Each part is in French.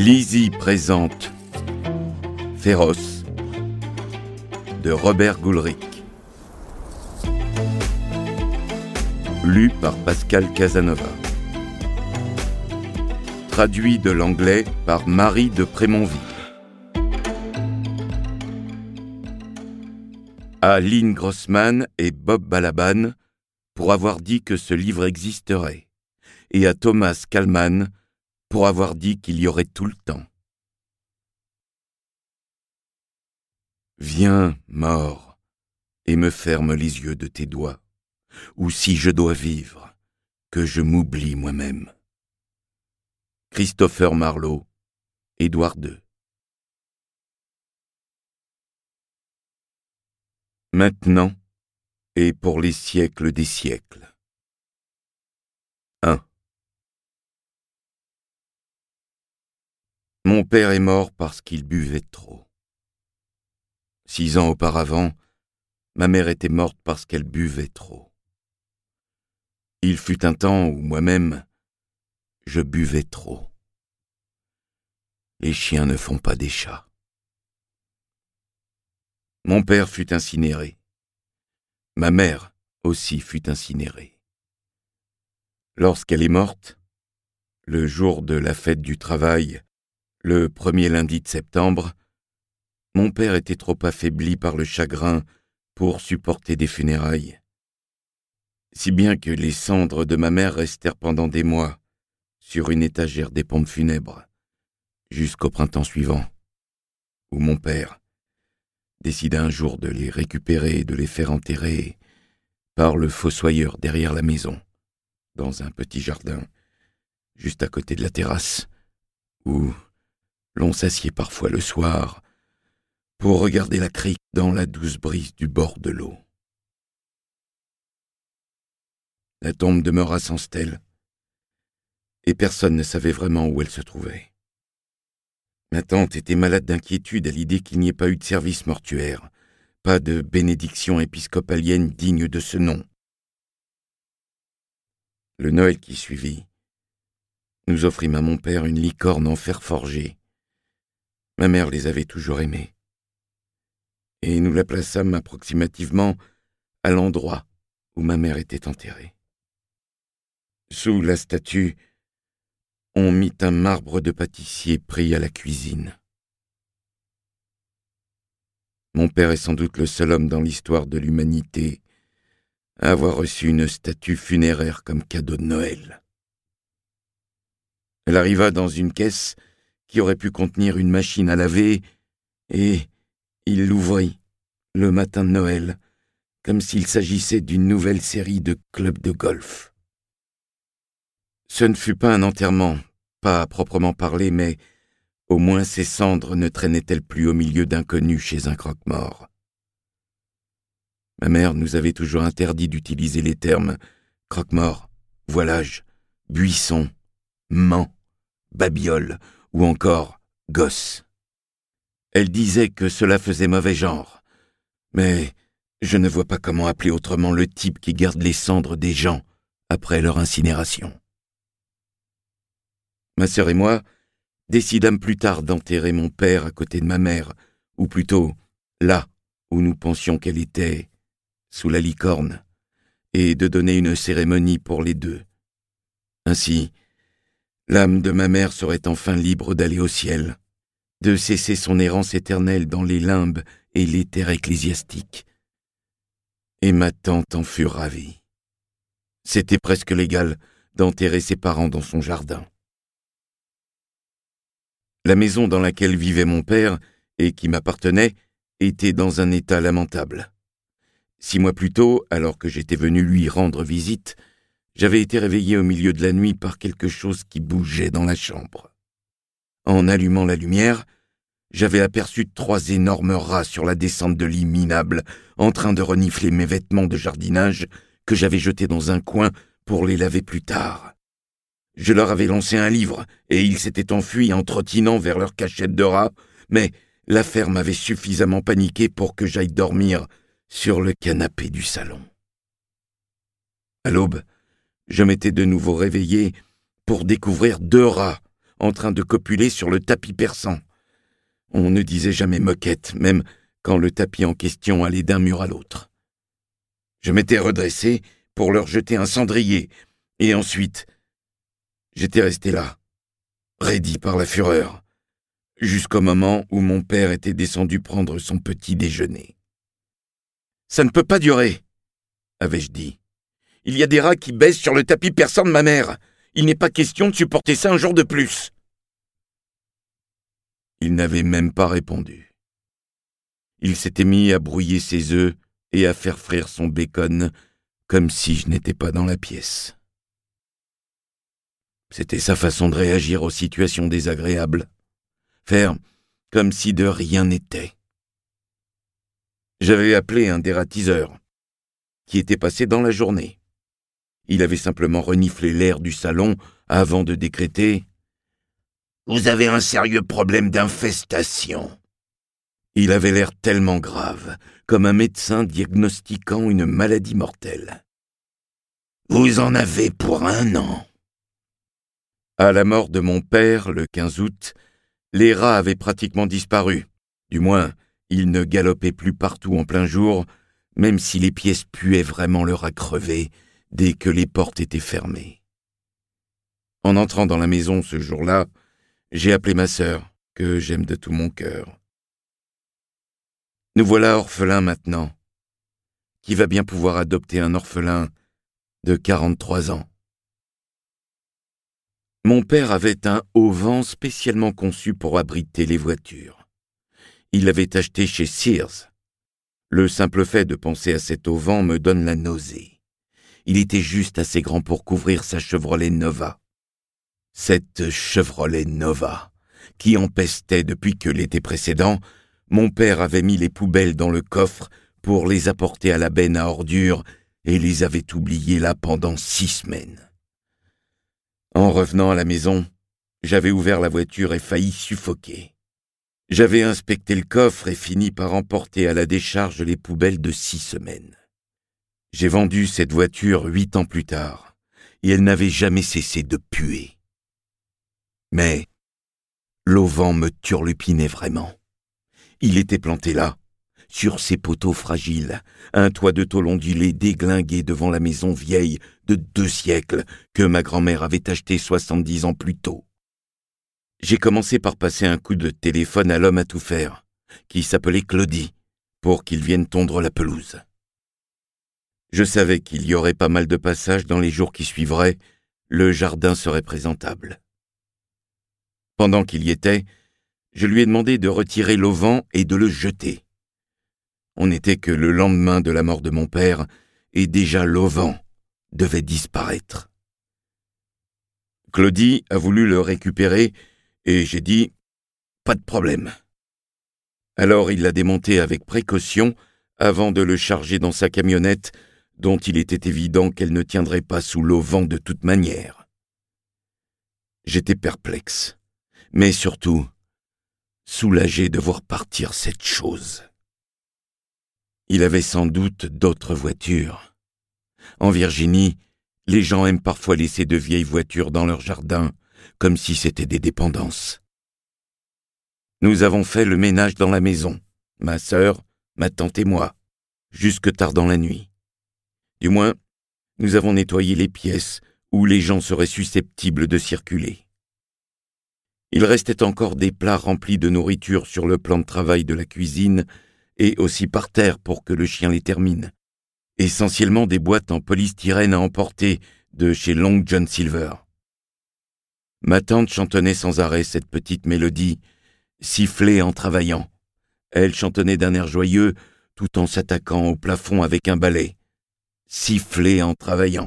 Lizzie présente Féroce de Robert Goulric. Lu par Pascal Casanova. Traduit de l'anglais par Marie de Prémonville. À Lynn Grossman et Bob Balaban pour avoir dit que ce livre existerait, et à Thomas Kalman pour avoir dit qu'il y aurait tout le temps. Viens, mort, et me ferme les yeux de tes doigts, ou si je dois vivre, que je m'oublie moi-même. Christopher Marlowe, Édouard II. Maintenant, et pour les siècles des siècles. 1. Mon père est mort parce qu'il buvait trop. 6 ans auparavant, ma mère était morte parce qu'elle buvait trop. Il fut un temps où moi-même, je buvais trop. Les chiens ne font pas des chats. Mon père fut incinéré. Ma mère aussi fut incinérée. Lorsqu'elle est morte, le jour de la fête du travail, le 1er lundi de septembre, mon père était trop affaibli par le chagrin pour supporter des funérailles. Si bien que les cendres de ma mère restèrent pendant des mois sur une étagère des pompes funèbres, jusqu'au printemps suivant, où mon père décida un jour de les récupérer et de les faire enterrer par le fossoyeur derrière la maison, dans un petit jardin, juste à côté de la terrasse, où l'on s'assied parfois le soir pour regarder la crique dans la douce brise du bord de l'eau. La tombe demeura sans stèle, et personne ne savait vraiment où elle se trouvait. Ma tante était malade d'inquiétude à l'idée qu'il n'y ait pas eu de service mortuaire, pas de bénédiction épiscopalienne digne de ce nom. Le Noël qui suivit, nous offrîmes à mon père une licorne en fer forgé. Ma mère les avait toujours aimés. Et nous la plaçâmes approximativement à l'endroit où ma mère était enterrée. Sous la statue, on mit un marbre de pâtissier pris à la cuisine. Mon père est sans doute le seul homme dans l'histoire de l'humanité à avoir reçu une statue funéraire comme cadeau de Noël. Elle arriva dans une caisse qui aurait pu contenir une machine à laver, et il l'ouvrit le matin de Noël, comme s'il s'agissait d'une nouvelle série de clubs de golf. Ce ne fut pas un enterrement, pas à proprement parler, mais au moins ces cendres ne traînaient-elles plus au milieu d'inconnus chez un croque-mort. Ma mère nous avait toujours interdit d'utiliser les termes croque-mort, voilage, buisson, mant, babiole ou encore gosse. Elle disait que cela faisait mauvais genre, mais je ne vois pas comment appeler autrement le type qui garde les cendres des gens après leur incinération. Ma sœur et moi décidâmes plus tard d'enterrer mon père à côté de ma mère, ou plutôt là où nous pensions qu'elle était, sous la licorne, et de donner une cérémonie pour les deux. Ainsi, l'âme de ma mère serait enfin libre d'aller au ciel, de cesser son errance éternelle dans les limbes et les terres ecclésiastiques. Et ma tante en fut ravie. C'était presque légal d'enterrer ses parents dans son jardin. La maison dans laquelle vivait mon père, et qui m'appartenait, était dans un état lamentable. 6 mois plus tôt, alors que j'étais venu lui rendre visite, j'avais été réveillé au milieu de la nuit par quelque chose qui bougeait dans la chambre. En allumant la lumière, j'avais aperçu 3 énormes rats sur la descente de lit minable, en train de renifler mes vêtements de jardinage que j'avais jetés dans un coin pour les laver plus tard. Je leur avais lancé un livre, et ils s'étaient enfuis en trottinant vers leur cachette de rats, mais l'affaire m'avait suffisamment paniqué pour que j'aille dormir sur le canapé du salon. À l'aube, je m'étais de nouveau réveillé pour découvrir 2 rats en train de copuler sur le tapis persan. On ne disait jamais moquette, même quand le tapis en question allait d'un mur à l'autre. Je m'étais redressé pour leur jeter un cendrier, et ensuite, j'étais resté là, raidi par la fureur, jusqu'au moment où mon père était descendu prendre son petit déjeuner. « Ça ne peut pas durer !» avais-je dit. « Il y a des rats qui baissent sur le tapis persan de ma mère. Il n'est pas question de supporter ça un jour de plus. » Il n'avait même pas répondu. Il s'était mis à brouiller ses œufs et à faire frire son bacon, comme si je n'étais pas dans la pièce. C'était sa façon de réagir aux situations désagréables. Faire comme si de rien n'était. J'avais appelé un dératiseur, qui était passé dans la journée. Il avait simplement reniflé l'air du salon avant de décréter « Vous avez un sérieux problème d'infestation ». Il avait l'air tellement grave, comme un médecin diagnostiquant une maladie mortelle. « Vous en avez pour 1 an ». À la mort de mon père, le 15 août, les rats avaient pratiquement disparu. Du moins, ils ne galopaient plus partout en plein jour, même si les pièces puaient vraiment le rat crevé dès que les portes étaient fermées. En entrant dans la maison ce jour-là, j'ai appelé ma sœur, que j'aime de tout mon cœur. Nous voilà orphelins maintenant. Qui va bien pouvoir adopter un orphelin de 43 ans? Mon père avait un auvent spécialement conçu pour abriter les voitures. Il l'avait acheté chez Sears. Le simple fait de penser à cet auvent me donne la nausée. Il était juste assez grand pour couvrir sa Chevrolet Nova. Cette Chevrolet Nova, qui empestait depuis que l'été précédent, mon père avait mis les poubelles dans le coffre pour les apporter à la benne à ordures et les avait oubliées là pendant 6 semaines. En revenant à la maison, j'avais ouvert la voiture et failli suffoquer. J'avais inspecté le coffre et fini par emporter à la décharge les poubelles de 6 semaines. J'ai vendu cette voiture 8 ans plus tard, et elle n'avait jamais cessé de puer. Mais l'auvent me turlupinait vraiment. Il était planté là, sur ces poteaux fragiles, un toit de tôle ondulé déglingué devant la maison vieille de 2 siècles que ma grand-mère avait achetée 70 ans plus tôt. J'ai commencé par passer un coup de téléphone à l'homme à tout faire, qui s'appelait Claudie, pour qu'il vienne tondre la pelouse. Je savais qu'il y aurait pas mal de passages dans les jours qui suivraient, le jardin serait présentable. Pendant qu'il y était, je lui ai demandé de retirer l'auvent et de le jeter. On n'était que le lendemain de la mort de mon père, et déjà l'auvent devait disparaître. Claudie a voulu le récupérer, et j'ai dit « pas de problème ». Alors il l'a démonté avec précaution avant de le charger dans sa camionnette, dont il était évident qu'elle ne tiendrait pas sous l'auvent de toute manière. J'étais perplexe, mais surtout soulagé de voir partir cette chose. Il avait sans doute d'autres voitures. En Virginie, les gens aiment parfois laisser de vieilles voitures dans leur jardin, comme si c'était des dépendances. Nous avons fait le ménage dans la maison, ma sœur, ma tante et moi, jusque tard dans la nuit. Du moins, nous avons nettoyé les pièces où les gens seraient susceptibles de circuler. Il restait encore des plats remplis de nourriture sur le plan de travail de la cuisine et aussi par terre pour que le chien les termine. Essentiellement des boîtes en polystyrène à emporter de chez Long John Silver. Ma tante chantonnait sans arrêt cette petite mélodie, sifflée en travaillant. Elle chantonnait d'un air joyeux tout en s'attaquant au plafond avec un balai. Sifflée en travaillant.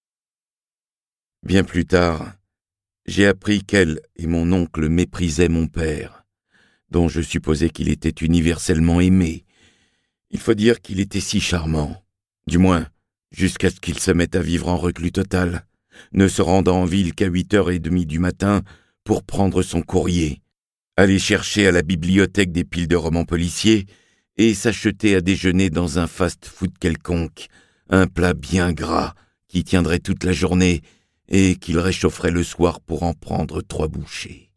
Bien plus tard, j'ai appris qu'elle et mon oncle méprisaient mon père, dont je supposais qu'il était universellement aimé. Il faut dire qu'il était si charmant, du moins jusqu'à ce qu'il se mette à vivre en reclus total, ne se rendant en ville qu'à 8h30 du matin pour prendre son courrier, aller chercher à la bibliothèque des piles de romans policiers et s'acheter à déjeuner dans un fast-food quelconque, un plat bien gras qui tiendrait toute la journée et qu'il réchaufferait le soir pour en prendre 3 bouchées.